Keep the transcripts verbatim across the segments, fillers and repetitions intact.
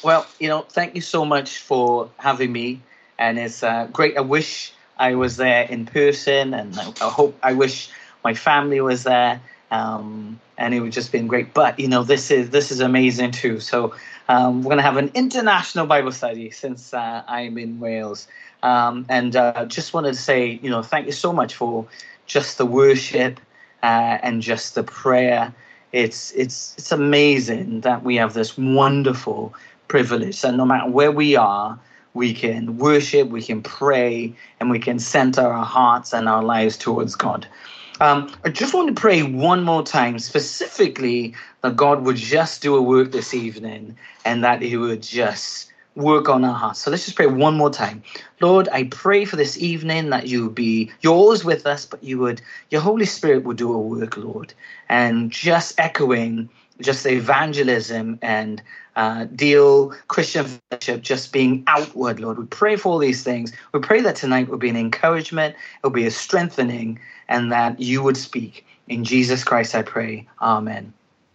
Well, you know, thank you so much for having me, and it's uh, great. I wish I was there in person, and I, I hope I wish my family was there, um, and it would just been great. But you know, this is this is amazing too. So um, we're gonna have an international Bible study since uh, I'm in Wales, um, and uh, just wanted to say, you know, thank you so much for just the worship uh, and just the prayer. It's it's it's amazing that we have this wonderful privilege that no matter where we are, we can worship, we can pray, and we can center our hearts and our lives towards God. Um, I just want to pray one more time, specifically that God would just do a work this evening and that He would just work on our hearts. So let's just pray one more time. Lord, I pray for this evening that you would be, you're always with us, but you would, your Holy Spirit would do a work, Lord, and just echoing just the evangelism and uh, deal Christian fellowship just being outward, Lord. We pray for all these things. We pray that tonight will be an encouragement, it will be a strengthening, and that you would speak. In Jesus Christ I pray. Amen.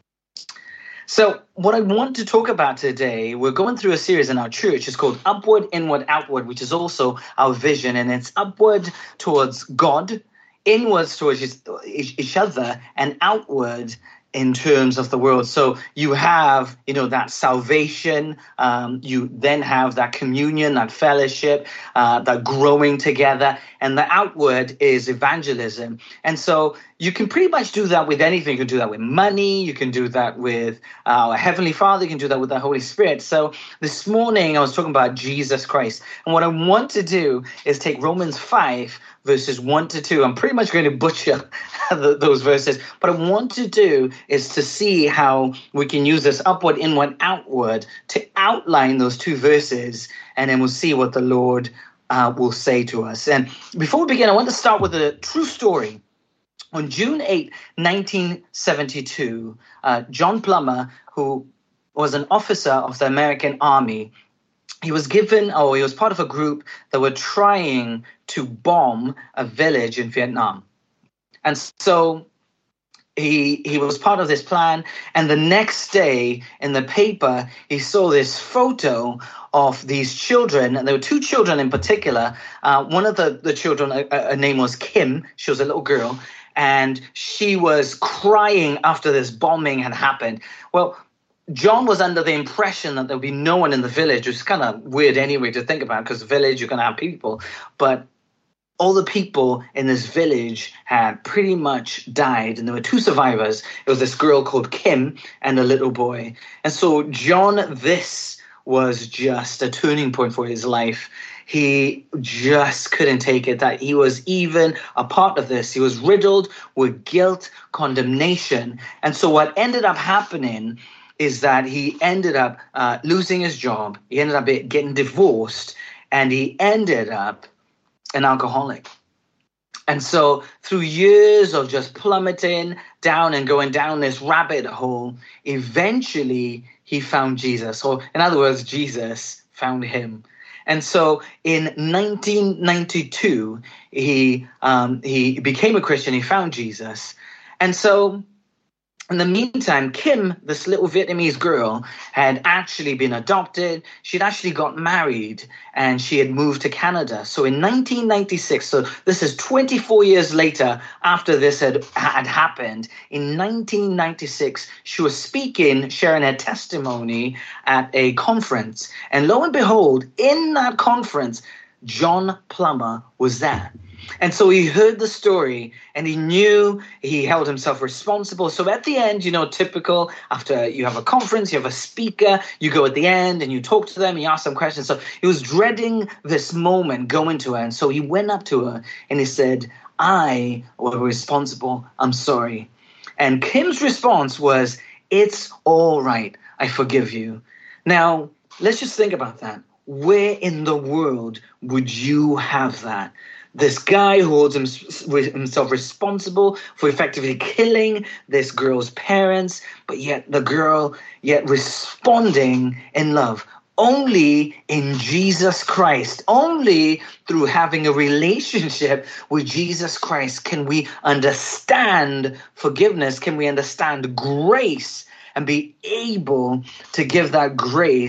So what I want to talk about today, we're going through a series in our church. It's called Upward, Inward, Outward, which is also our vision. And it's upward towards God, inwards towards each other, and outward in terms of the world. So you have, you know, that salvation. Um, you then have that communion, that fellowship, uh, that growing together. And the outward is evangelism. And so you can pretty much do that with anything. You can do that with money. You can do that with our Heavenly Father. You can do that with the Holy Spirit. So this morning I was talking about Jesus Christ. And what I want to do is take Romans five, verses one to two. I'm pretty much going to butcher those verses. But I want to do is to see how we can use this upward, inward, outward to outline those two verses. And then we'll see what the Lord uh, will say to us. And before we begin, I want to start with a true story. On June eighth, nineteen seventy-two, uh, John Plummer, who was an officer of the American Army, he was given, or he was part of a group that were trying to bomb a village in Vietnam. And so he he was part of this plan. And the next day in the paper, he saw this photo of these children. And there were two children in particular. Uh, one of the, the children, her name was Kim. She was a little girl. And she was crying after this bombing had happened. Well, John was under the impression that there would be no one in the village, which is kind of weird anyway to think about, because the village, you're going to have people. But all the people in this village had pretty much died, and there were two survivors. It was this girl called Kim and a little boy. And so John, this was just a turning point for his life. He just couldn't take it that he was even a part of this. He was riddled with guilt, condemnation. And so what ended up happening is that he ended up uh, losing his job. He ended up getting divorced, and he ended up an alcoholic. And so through years of just plummeting down and going down this rabbit hole, eventually he found Jesus. Or in other words, Jesus found him. And so in nineteen ninety-two, he um, he became a Christian. He found Jesus. And so in the meantime, Kim, this little Vietnamese girl, had actually been adopted. She'd actually got married, and she had moved to Canada. So in nineteen ninety-six, so this is twenty-four years later after this had, had happened, in nineteen ninety-six, she was speaking, sharing her testimony at a conference. And lo and behold, in that conference, John Plummer was there. And so he heard the story, and he knew he held himself responsible. So at the end, you know, typical, after you have a conference, you have a speaker, you go at the end and you talk to them, you ask them questions. So he was dreading this moment going to her. And so he went up to her and he said, I was responsible. I'm sorry. And Kim's response was, it's all right. I forgive you. Now, let's just think about that. Where in the world would you have that? This guy who holds himself responsible for effectively killing this girl's parents, but yet the girl yet responding in love. Only in Jesus Christ, only through having a relationship with Jesus Christ can we understand forgiveness, can we understand grace and be able to give that grace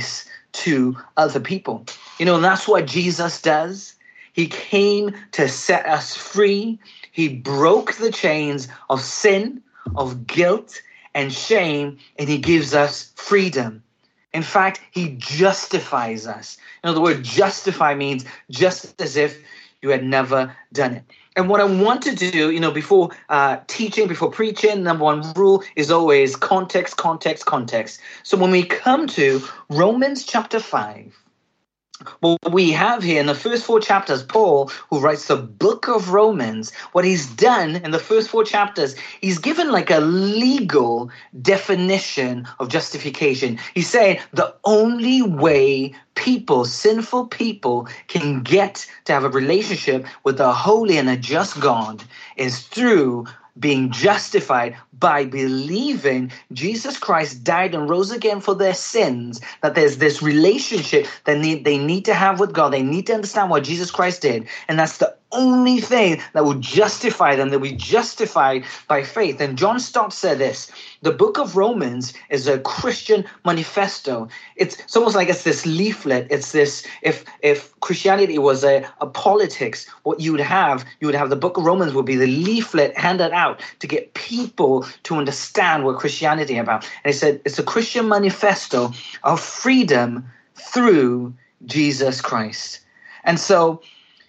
to other people. You know, and that's what Jesus does. He came to set us free. He broke the chains of sin, of guilt, and shame, and he gives us freedom. In fact, he justifies us. You know, the word justify means just as if you had never done it. And what I want to do, you know, before uh, teaching, before preaching, number one rule is always context, context, context. So when we come to Romans chapter five, what we have here in the first four chapters, Paul, who writes the book of Romans, what he's done in the first four chapters, he's given like a legal definition of justification. He's saying the only way people, sinful people, can get to have a relationship with a holy and a just God is through being justified by believing Jesus Christ died and rose again for their sins, that there's this relationship that need, they need to have with God. They need to understand what Jesus Christ did. And that's the only thing that will justify them, that we justified by faith. And John Stott said this: the book of Romans is a Christian manifesto. It's, it's almost like it's this leaflet. It's this, if if Christianity was a, a politics, what you would have, you would have the book of Romans would be the leaflet handed out to get people to understand what Christianity is about. And he said it's a Christian manifesto of freedom through Jesus Christ. And so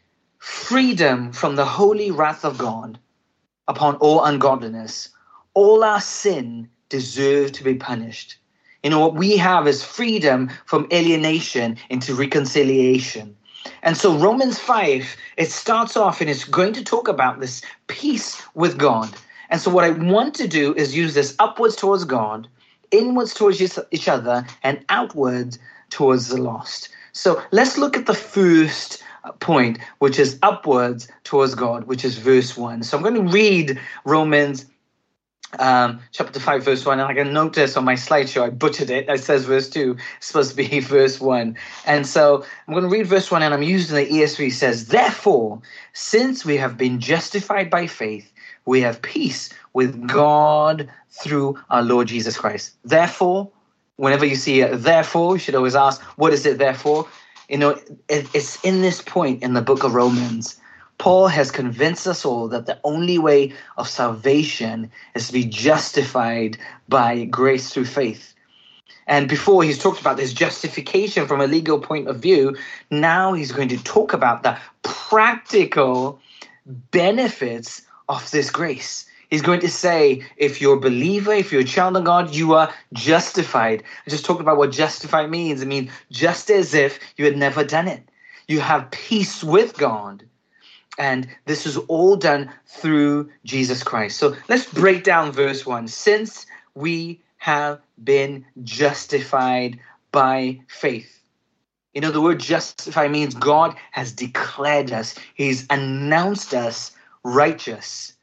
freedom from the holy wrath of God upon all ungodliness. All our sin deserve to be punished. You know, what we have is freedom from alienation into reconciliation. And so Romans five, it starts off and it's going to talk about this peace with God. And so what I want to do is use this upwards towards God, inwards towards each other, and outwards towards the lost. So let's look at the first point, which is upwards towards God, which is verse one. So I'm going to read Romans um, chapter five, verse one. And I can notice on my slideshow, I butchered it. It says verse two. It's supposed to be verse one. And so I'm going to read verse one, and I'm using the E S V. It says, therefore, since we have been justified by faith, we have peace with God through our Lord Jesus Christ. Therefore, whenever you see a therefore, you should always ask, what is it therefore? You know, it, it's in this point in the book of Romans, Paul has convinced us all that the only way of salvation is to be justified by grace through faith. And before he's talked about this justification from a legal point of view, now he's going to talk about the practical benefits of this grace. He's going to say, if you're a believer, if you're a child of God, you are justified. I just talked about what justified means. It means just as if you had never done it. You have peace with God. And this is all done through Jesus Christ. So let's break down verse one. Since we have been justified by faith. You know, the word justify means God has declared us. He's announced us righteous.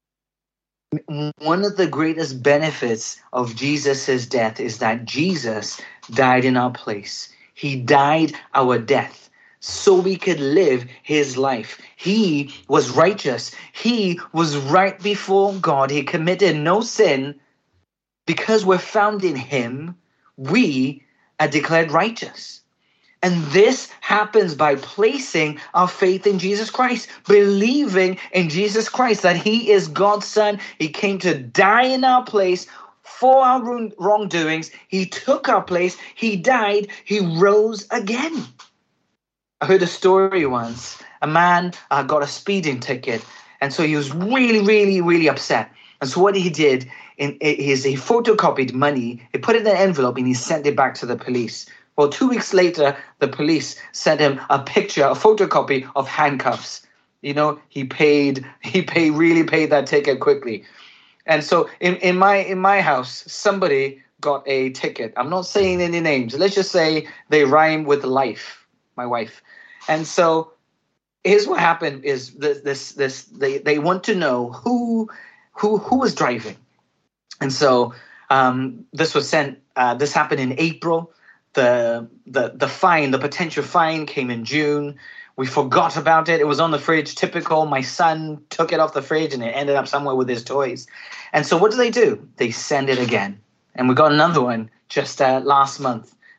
One of the greatest benefits of Jesus' death is that Jesus died in our place. He died our death so we could live his life. He was righteous. He was right before God. He committed no sin. Because we're found in him, we are declared righteous. And this happens by placing our faith in Jesus Christ, believing in Jesus Christ, that he is God's son. He came to die in our place for our wrongdoings. He took our place. He died. He rose again. I heard a story once. A man uh, got a speeding ticket. And so he was really, really, really upset. And so what he did in, is he photocopied money. He put it in an envelope and he sent it back to the police. Well, two weeks later, the police sent him a picture, a photocopy of handcuffs. You know, he paid, he paid, really paid that ticket quickly. And so in, in my in my house, somebody got a ticket. I'm not saying any names. Let's just say they rhyme with life, my wife. And so here's what happened is this, this, this they, they want to know who, who, who was driving. And so um, this was sent, uh, this happened in April. The, the the fine, the potential fine came in June. We forgot about it. It was on the fridge, typical. My son took it off the fridge and it ended up somewhere with his toys. And so what do they do? They send it again. And we got another one just uh, last month.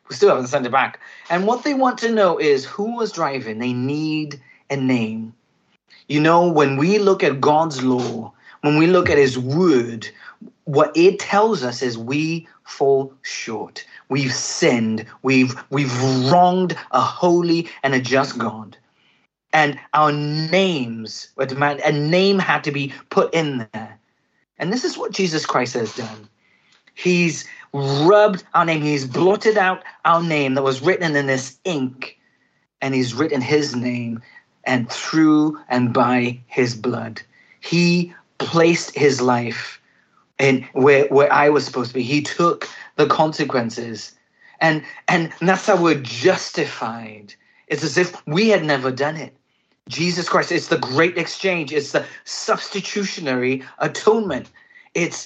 We still haven't sent it back. And what they want to know is who was driving. They need a name. You know, when we look at God's law, when we look at his word, what it tells us is we fall short. We've sinned. We've we've wronged a holy and a just God. And our names, a name had to be put in there. And this is what Jesus Christ has done. He's rubbed our name. He's blotted out our name that was written in this ink. And he's written his name and through and by his blood. He placed his life in where, where I was supposed to be. He took the consequences. And, and that's how we're justified. It's as if we had never done it. Jesus Christ, it's the great exchange. It's the substitutionary atonement. It's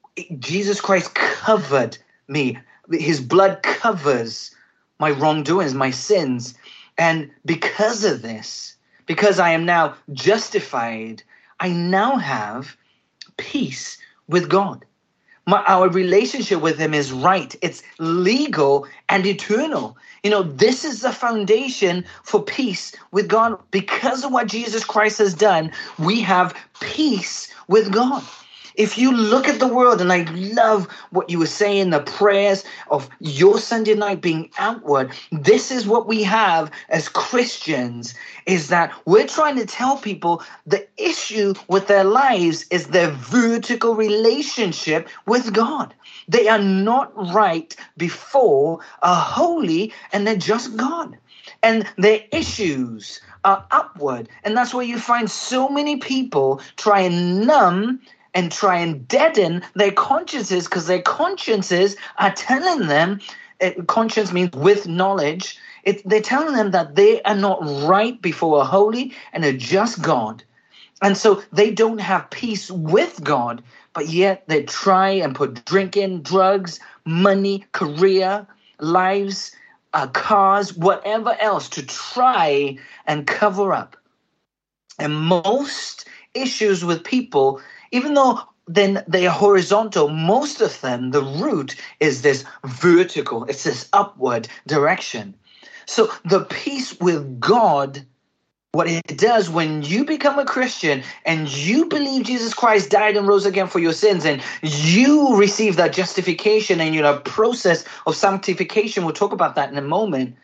Jesus Christ covered me. His blood covers my wrongdoings, my sins. And because of this, because I am now justified, I now have peace with God. My, our relationship with him is right. It's legal and eternal. You know, this is the foundation for peace with God. Because of what Jesus Christ has done, we have peace with God. If you look at the world, and I love what you were saying, the prayers of your Sunday night being outward, this is what we have as Christians, is that we're trying to tell people the issue with their lives is their vertical relationship with God. They are not right before a holy and a just God. And their issues are upward. And that's where you find so many people try and numb and try and deaden their consciences, because their consciences are telling them, it, conscience means with knowledge, it, they're telling them that they are not right before a holy and a just God. And so they don't have peace with God, but yet they try and put drinking, drugs, money, career, lives, uh, cars, whatever else to try and cover up. And most issues with people, even though then they are horizontal, most of them, the root is this vertical. It's this upward direction. So the peace with God, what it does when you become a Christian and you believe Jesus Christ died and rose again for your sins, and you receive that justification and you're in a process of sanctification, we'll talk about that in a moment,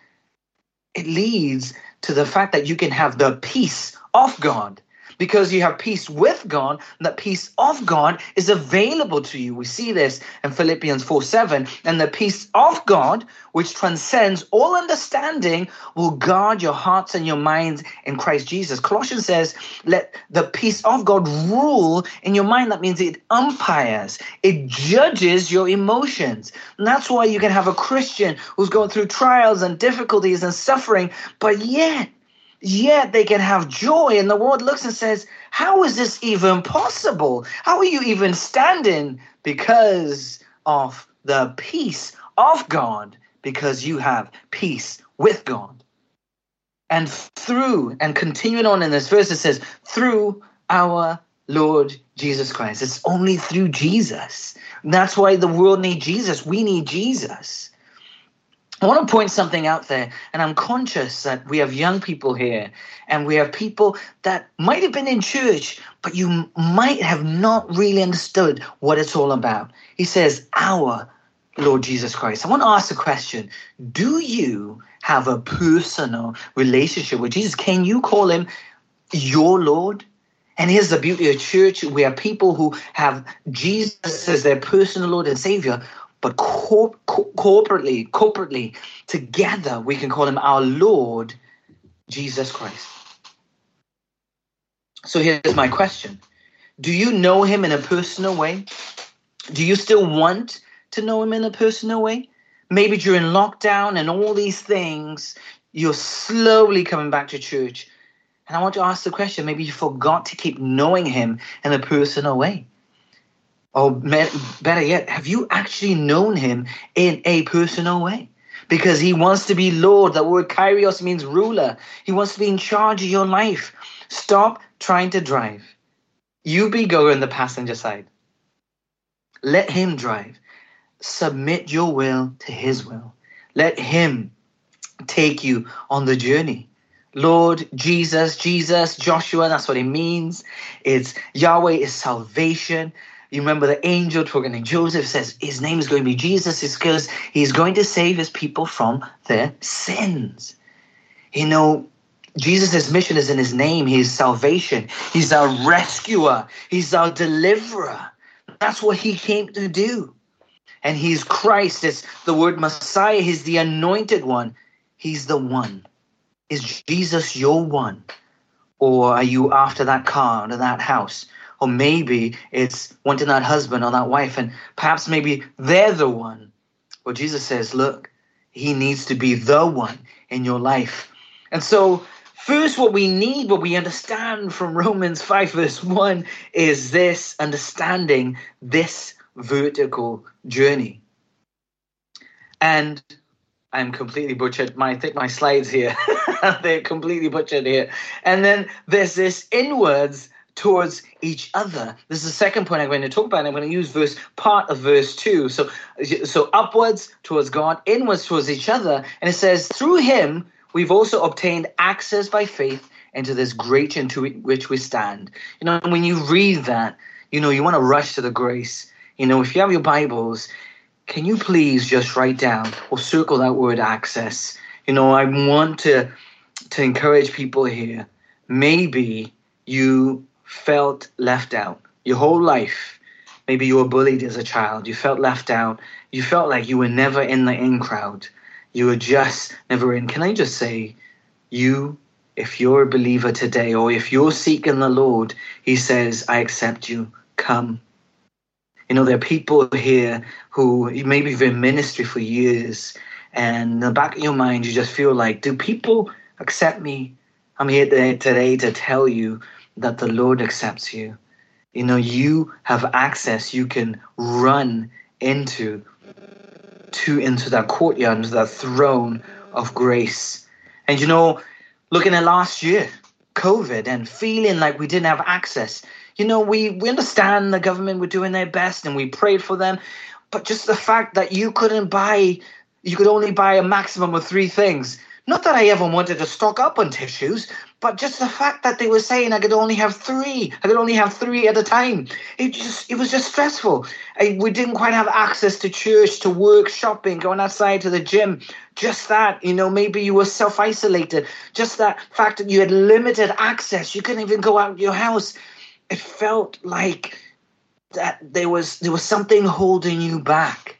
it leads to the fact that you can have the peace of God. Because you have peace with God, that peace of God is available to you. We see this in Philippians four seven. And the peace of God, which transcends all understanding, will guard your hearts and your minds in Christ Jesus. Colossians says, let the peace of God rule in your mind. That means it umpires. It judges your emotions. And that's why you can have a Christian who's going through trials and difficulties and suffering, but yet, Yet they can have joy, and the world looks and says, how is this even possible? How are you even standing? Because of the peace of God, because you have peace with God. And through, and continuing on in this verse, it says, through our Lord Jesus Christ. It's only through Jesus. And that's why the world needs Jesus. We need Jesus. I want to point something out there, and I'm conscious that we have young people here, and we have people that might have been in church, but you might have not really understood what it's all about. He says, our Lord Jesus Christ. I want to ask a question. Do you have a personal relationship with Jesus? Can you call him your Lord? And here's the beauty of church. We have people who have Jesus as their personal Lord and Savior, but cor- co- corporately, corporately, together, we can call him our Lord, Jesus Christ. So here's my question. Do you know him in a personal way? Do you still want to know him in a personal way? Maybe during lockdown and all these things, you're slowly coming back to church. And I want to ask the question, maybe you forgot to keep knowing him in a personal way. Or better yet, have you actually known him in a personal way? Because he wants to be Lord. The word Kyrios means ruler. He wants to be in charge of your life. Stop trying to drive. You be going the passenger side. Let him drive. Submit your will to his will. Let him take you on the journey. Lord Jesus, Jesus, Joshua, that's what it means. It's Yahweh is salvation. You remember the angel talking to Joseph says his name is going to be Jesus. It's because he's going to save his people from their sins. You know, Jesus' mission is in his name. He's salvation. He's our rescuer. He's our deliverer. That's what he came to do. And he's Christ. It's the word Messiah. He's the anointed one. He's the one. Is Jesus your one? Or are you after that car or that house? Or maybe it's wanting that husband or that wife, and perhaps maybe they're the one. Well, Jesus says, look, he needs to be the one in your life. And so first what we need, what we understand from Romans five verse one is this, understanding this vertical journey. And I'm completely butchered. My, I think my slides here, they're completely butchered here. And then there's this inwards towards each other. This is the second point I'm going to talk about. I'm going to use verse part of verse two. So, so upwards towards God, inwards towards each other. And it says, through him, we've also obtained access by faith into this grace into which we stand. You know, when you read that, you know, you want to rush to the grace. You know, if you have your Bibles, can you please just write down or circle that word access? You know, I want to, to encourage people here. Maybe you felt left out your whole life. Maybe you were bullied as a child. You felt left out. You felt like you were never in the in crowd. You were just never in. Can I just say, you, if you're a believer today, or if you're seeking the Lord, he says, I accept you. Come. You know, there are people here who maybe have been in ministry for years, and in the back of your mind, you just feel like, do people accept me? I'm here today to tell you that the Lord accepts you. You know, you have access. You can run into, to, into that courtyard, into that throne of grace. And, you know, looking at last year, COVID, and feeling like we didn't have access. You know, we, we understand the government were doing their best and we prayed for them. But just the fact that you couldn't buy, you could only buy a maximum of three things. Not that I ever wanted to stock up on tissues, but just the fact that they were saying I could only have three. I could only have three at a time. It just, it was just stressful. I, we didn't quite have access to church, to work, shopping, going outside to the gym. Just that, you know, maybe you were self-isolated. Just that fact that you had limited access. You couldn't even go out of your house. It felt like that there was there was something holding you back.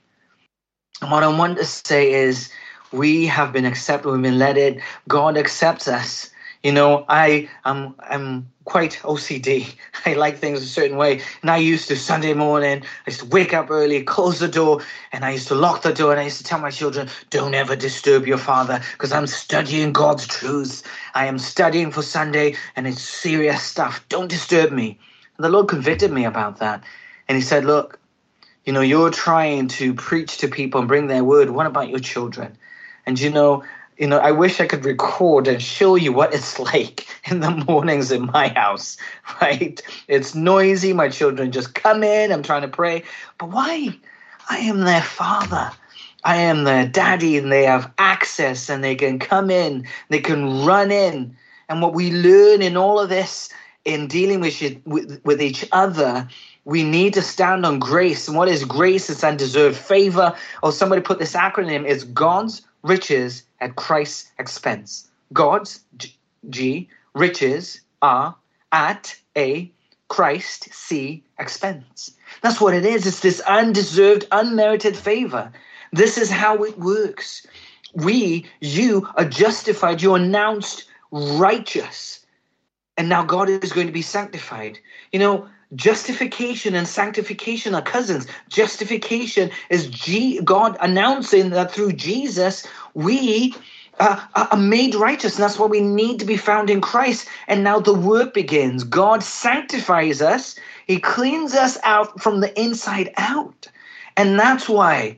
And what I want to say is we have been accepted, we've been led in. God accepts us. You know, I am I'm quite O C D. I like things a certain way. And I used to, Sunday morning, I used to wake up early, close the door, and I used to lock the door, and I used to tell my children, don't ever disturb your father, because I'm studying God's truths. I am studying for Sunday, and it's serious stuff. Don't disturb me. And the Lord convicted me about that. And he said, look, you know, you're trying to preach to people and bring their word. What about your children? And, you know, You know, I wish I could record and show you what it's like in the mornings in my house, right? It's noisy. My children just come in. I'm trying to pray. But why? I am their father. I am their daddy, and they have access, and they can come in. They can run in. And what we learn in all of this, in dealing with, with, with each other, we need to stand on grace. And what is grace? It's undeserved favor. Or somebody put this acronym. It's God's riches at Christ's expense. God's, G, G riches are at a Christ, C, expense. That's what it is. It's this undeserved, unmerited favor. This is how it works. We, you are justified. You're announced righteous. And now God is going to be sanctified. You know, justification and sanctification are cousins. Justification is G- God announcing that through Jesus, we uh, are made righteous. And that's why we need to be found in Christ. And now the work begins. God sanctifies us. He cleans us out from the inside out. And that's why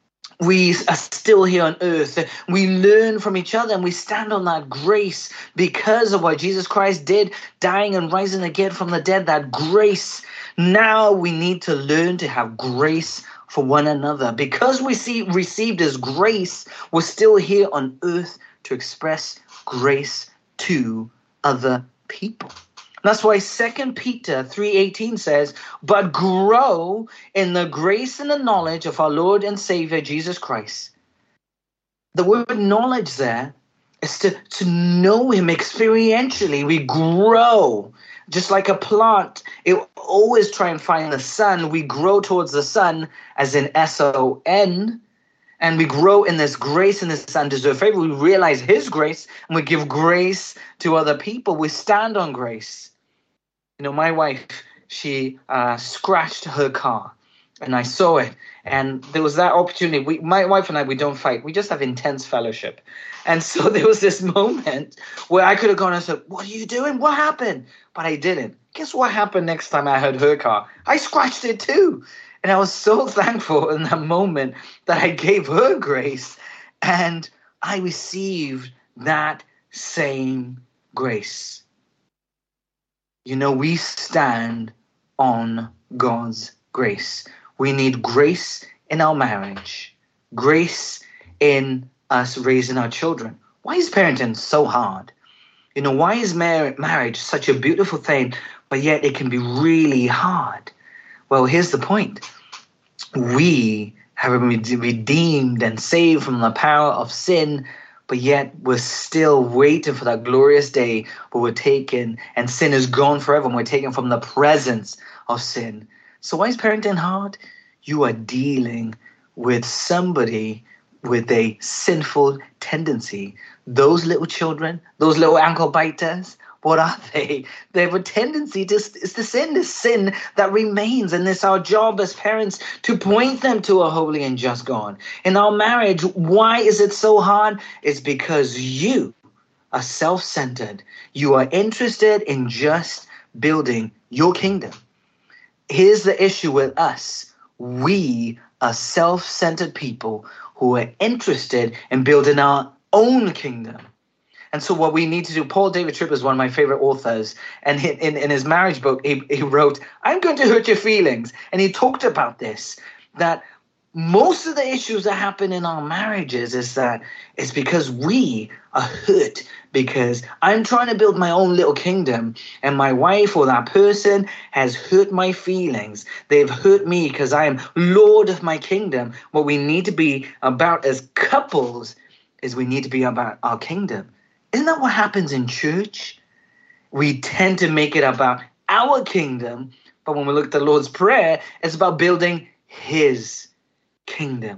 we are still here on earth. We learn from each other, and we stand on that grace because of what Jesus Christ did, dying and rising again from the dead, that grace. Now we need to learn to have grace for one another. Because we see received His grace, we're still here on earth to express grace to other people. That's why Second Peter three eighteen says, but grow in the grace and the knowledge of our Lord and Savior Jesus Christ. The word knowledge there is to, to know Him experientially. We grow. Just like a plant, it will always try and find the sun. We grow towards the sun, as in S O N, and we grow in this grace and this undeserved favor. We realize His grace, and we give grace to other people. We stand on grace. You know, my wife, she uh, scratched her car, and I saw it. And there was that opportunity. We, my wife and I, we don't fight. We just have intense fellowship. And so there was this moment where I could have gone and said, what are you doing? What happened? But I didn't. Guess what happened next time I heard her car? I scratched it too. And I was so thankful in that moment that I gave her grace. And I received that same grace. You know, we stand on God's grace. We need grace in our marriage, grace in us raising our children. Why is parenting so hard? You know, why is mar- marriage such a beautiful thing, but yet it can be really hard? Well, here's the point. We have been redeemed and saved from the power of sin, but yet we're still waiting for that glorious day where we're taken and sin is gone forever and we're taken from the presence of sin. So why is parenting hard? You are dealing with somebody with a sinful tendency. Those little children, those little ankle biters, what are they? They have a tendency to, it's the sin, the sin that remains. And it's our job as parents to point them to a holy and just God. In our marriage, why is it so hard? It's because you are self-centered. You are interested in just building your kingdom. Here's the issue with us. We are self-centered people who are interested in building our own kingdom. And so what we need to do, Paul David Tripp is one of my favorite authors. And in, in, in his marriage book, he, he wrote, I'm going to hurt your feelings. And he talked about this, that most of the issues that happen in our marriages is that it's because we are hurt because I'm trying to build my own little kingdom and my wife or that person has hurt my feelings. They've hurt me because I am Lord of my kingdom. What we need to be about as couples is we need to be about our kingdom. Isn't that what happens in church? We tend to make it about our kingdom, but when we look at the Lord's Prayer, it's about building His kingdom.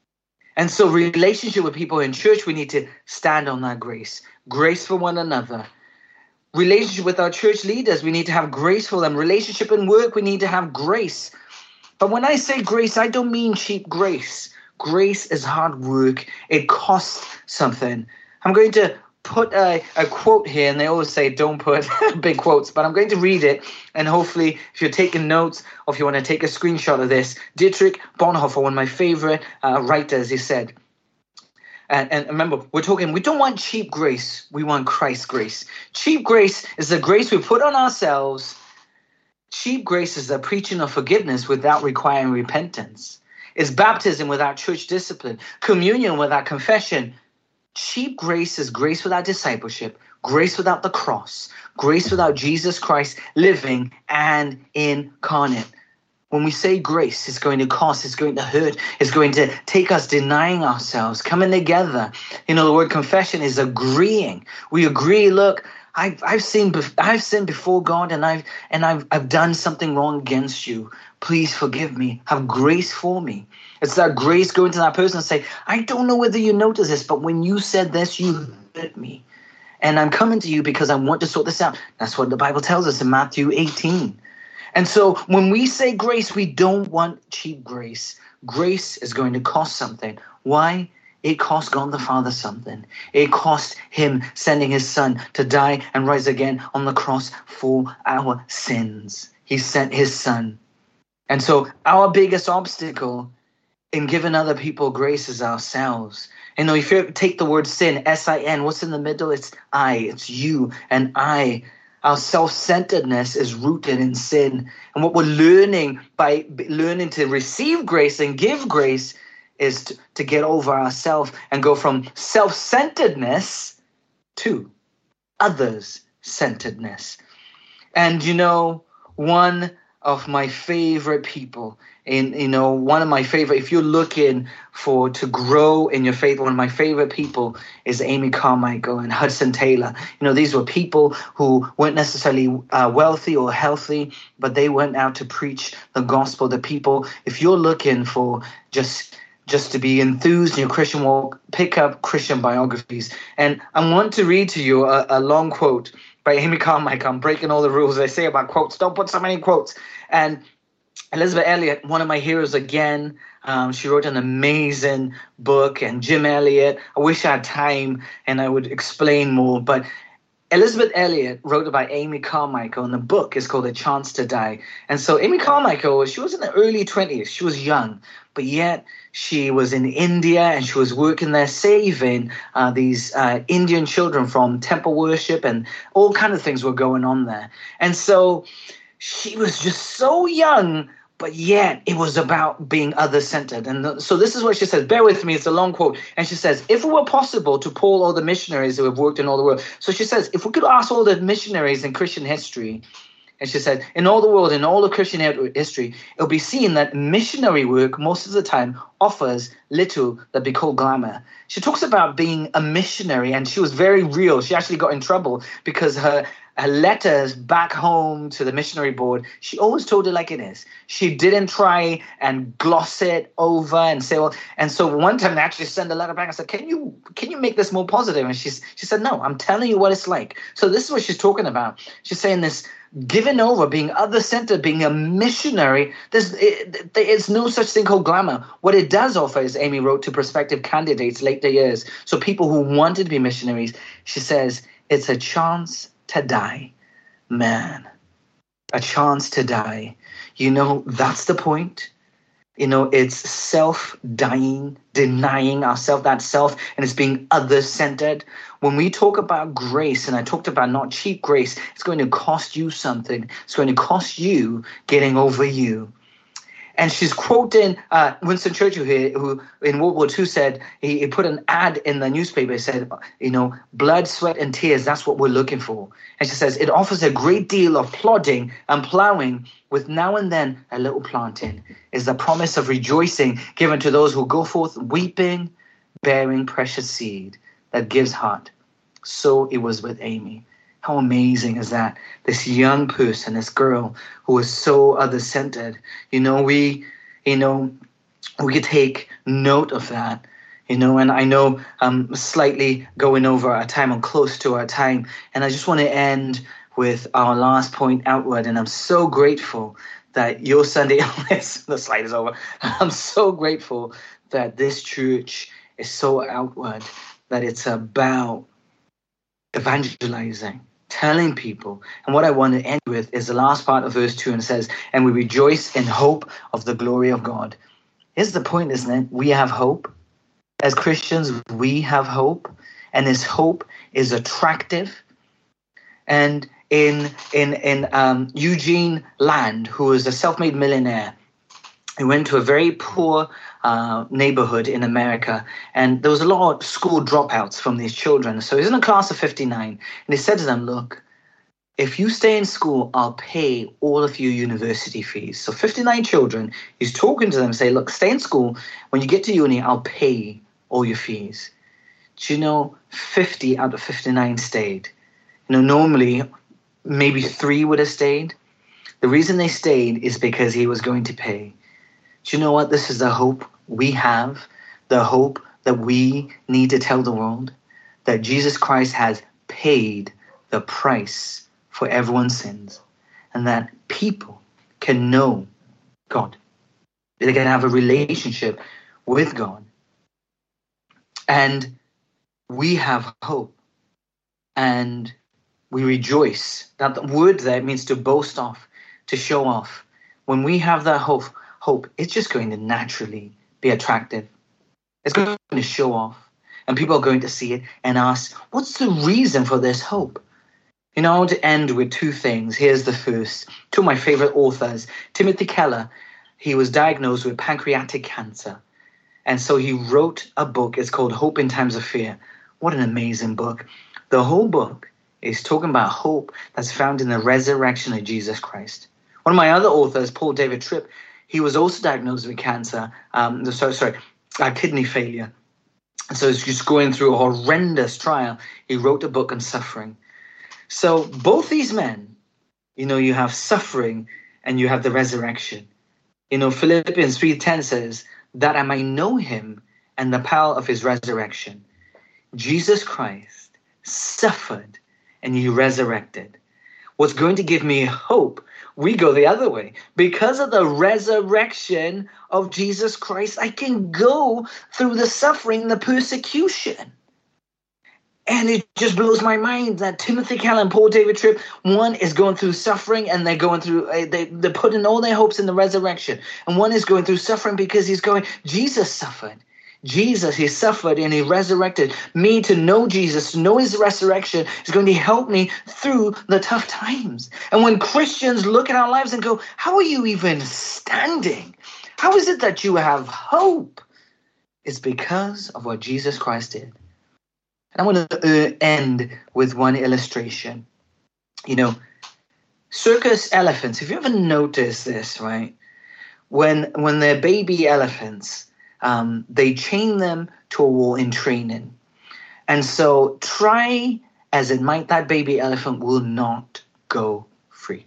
And so relationship with people in church, we need to stand on that grace. Grace for one another. Relationship with our church leaders, we need to have grace for them. Relationship in work, we need to have grace. But when I say grace, I don't mean cheap grace. Grace is hard work. It costs something. I'm going to put a, a quote here, and they always say don't put big quotes, but I'm going to read it, and hopefully if you're taking notes or if you want to take a screenshot of this, Dietrich Bonhoeffer, one of my favorite uh, writers, he said, and, and remember, we're talking, we don't want cheap grace, we want Christ's grace. Cheap grace is the grace we put on ourselves. Cheap grace is the preaching of forgiveness without requiring repentance. It's baptism without church discipline, communion without confession. Cheap grace is grace without discipleship, grace without the cross, grace without Jesus Christ living and incarnate. When we say grace, it's going to cost, it's going to hurt, it's going to take us denying ourselves, coming together. You know, the word confession is agreeing. We agree, look, I've I've seen I've sinned before God and I've and I've I've done something wrong against you. Please forgive me. Have grace for me. It's that grace going to that person and say, I don't know whether you notice this, but when you said this, you hurt me. And I'm coming to you because I want to sort this out. That's what the Bible tells us in Matthew eighteen. And so when we say grace, we don't want cheap grace. Grace is going to cost something. Why? It cost God the Father something. It cost Him sending His Son to die and rise again on the cross for our sins. He sent His Son. And so our biggest obstacle in giving other people grace is ourselves. You know, if you take the word sin, S I N, what's in the middle? It's I, it's you and I. our self-centeredness is rooted in sin. And what we're learning by learning to receive grace and give grace is to, to get over ourselves and go from self-centeredness to others-centeredness. And, you know, one of my favorite people in, you know, one of my favorite, if you're looking for to grow in your faith, one of my favorite people is Amy Carmichael and Hudson Taylor. You know, these were people who weren't necessarily uh, wealthy or healthy, but they went out to preach the gospel to people. If you're looking for just just to be enthused in your Christian walk, pick up Christian biographies. And I want to read to you a, a long quote by Amy Carmichael. I'm breaking all the rules they say about quotes. Don't put so many quotes. And Elizabeth Elliot, one of my heroes again, um, she wrote an amazing book. And Jim Elliot, I wish I had time and I would explain more. But Elizabeth Elliot wrote about Amy Carmichael, and the book is called A Chance to Die. And so Amy Carmichael, she was in the early twenties. She was young, but yet she was in India and she was working there saving uh, these uh, Indian children from temple worship, and all kind of things were going on there. And so she was just so young, but yet it was about being other-centered. And th- so this is what she says. Bear with me. It's a long quote. And she says, if it were possible to poll all the missionaries who have worked in all the world. So she says, if we could ask all the missionaries in Christian history, and she said, in all the world, in all the Christian history, it'll be seen that missionary work most of the time offers little that be called glamour. She talks about being a missionary, and she was very real. She actually got in trouble because her her letters back home to the missionary board, she always told it like it is. She didn't try and gloss it over and say, well, and so one time they actually sent a letter back and said, can you can you make this more positive? And she's, she said, no, I'm telling you what it's like. So this is what she's talking about. She's saying this giving over, being other-centered, being a missionary, there's it, it's no such thing called glamour. What it does offer, as Amy wrote to prospective candidates later years, so people who wanted to be missionaries, she says, it's a chance to die. Man, a chance to die. You know, that's the point. You know, it's self-dying, denying ourselves, that self, and it's being other-centered. When we talk about grace, and I talked about not cheap grace, it's going to cost you something. It's going to cost you getting over you. And she's quoting uh, Winston Churchill here, who in World War Two said, he, he put an ad in the newspaper. He said, you know, blood, sweat, and tears, that's what we're looking for. And she says, it offers a great deal of plodding and plowing with now and then a little planting, is the promise of rejoicing given to those who go forth weeping, bearing precious seed that gives heart. So it was with Amy. How amazing is that? This young person, this girl who was so other-centered. You know, we, you know, we could take note of that. You know, and I know I'm slightly going over our time. I'm close to our time. And I just want to end with our last point, outward. And I'm so grateful that your Sunday, the slide is over. I'm so grateful that this church is so outward, that it's about evangelizing, telling people. And what I want to end with is the last part of verse two, and it says, and we rejoice in hope of the glory of God. Here's the point, isn't it? We have hope. As Christians, we have hope, and this hope is attractive. And in in in um, Eugene Land, who was a self-made millionaire, he went to a very poor uh, neighborhood in America, and there was a lot of school dropouts from these children. So he's in a class of fifty-nine, and he said to them, look, if you stay in school, I'll pay all of your university fees. So fifty-nine children, he's talking to them, say, look, stay in school. When you get to uni, I'll pay all your fees. Do you know, fifty out of fifty-nine stayed? You know, normally maybe three would have stayed. The reason they stayed is because he was going to pay. Do you know what? This is the hope we have, the hope that we need to tell the world, that Jesus Christ has paid the price for everyone's sins, and that people can know God. They can have a relationship with God. And we have hope, and we rejoice. That the word there means to boast off, to show off. When we have that hope, hope, it's just going to naturally be attractive. It's going to show off, and people are going to see it and ask, what's the reason for this hope? You know, I want to end with two things. Here's the first. Two of my favorite authors. Timothy Keller, he was diagnosed with pancreatic cancer. And so he wrote a book. It's called Hope in Times of Fear. What an amazing book. The whole book is talking about hope that's found in the resurrection of Jesus Christ. One of my other authors, Paul David Tripp, he was also diagnosed with cancer. Um, sorry, sorry, uh, kidney failure. And so he's just going through a horrendous trial. He wrote a book on suffering. So both these men, you know, you have suffering and you have the resurrection. You know, Philippians three ten says, that I might know him and the power of his resurrection. Jesus Christ suffered and he resurrected. What's going to give me hope? We go the other way. Because of the resurrection of Jesus Christ, I can go through the suffering, the persecution. And it just blows my mind that Timothy Keller and Paul David Tripp, one is going through suffering and they're going through, uh, they, they're putting all their hopes in the resurrection. And one is going through suffering because he's going, Jesus suffered. Jesus, he suffered and he resurrected. Me to know Jesus, to know his resurrection is going to help me through the tough times. And when Christians look at our lives and go, how are you even standing? How is it that you have hope? It's because of what Jesus Christ did. And I want to end with one illustration. You know, circus elephants, have you ever noticed this, right? When when they're baby elephants, um, they chain them to a wall in training. And so try as it might, that baby elephant will not go free.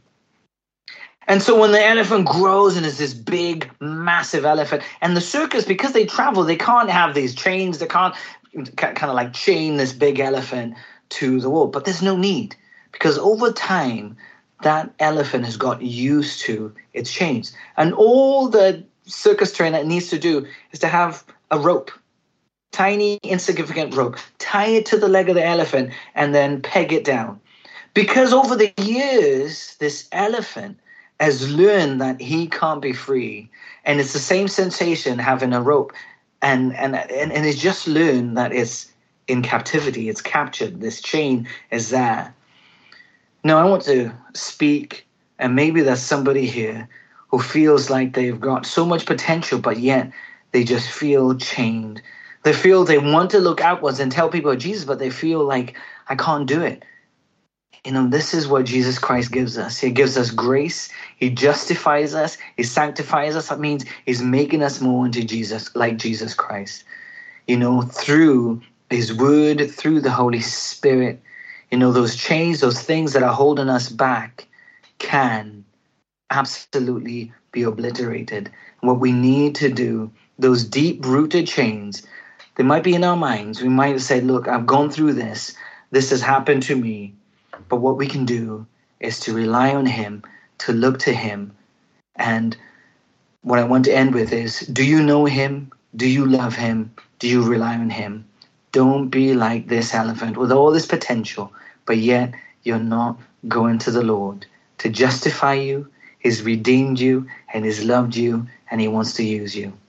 And so when the elephant grows and is this big, massive elephant, and the circus, because they travel, they can't have these chains, they can't kind of like chain this big elephant to the wall. But there's no need, because over time, that elephant has got used to its chains. And all the circus trainer needs to do is to have a rope, tiny, insignificant rope, tie it to the leg of the elephant, and then peg it down. Because over the years, this elephant has learned that he can't be free. And it's the same sensation having a rope. And and and, and it's just learned that it's in captivity, it's captured, this chain is there. Now, I want to speak, and maybe there's somebody here who feels like they've got so much potential, but yet they just feel chained. They feel they want to look outwards and tell people of Jesus, but they feel like, I can't do it. You know, this is what Jesus Christ gives us. He gives us grace. He justifies us. He sanctifies us. That means he's making us more into Jesus, like Jesus Christ. You know, through his word, through the Holy Spirit. You know, those chains, those things that are holding us back can absolutely be obliterated. What we need to do, those deep-rooted chains, they might be in our minds. We might say, look, I've gone through this. This has happened to me. But what we can do is to rely on him, to look to him. And what I want to end with is, do you know him? Do you love him? Do you rely on him? Don't be like this elephant with all this potential, but yet you're not going to the Lord to justify you. He's redeemed you and he's loved you and he wants to use you.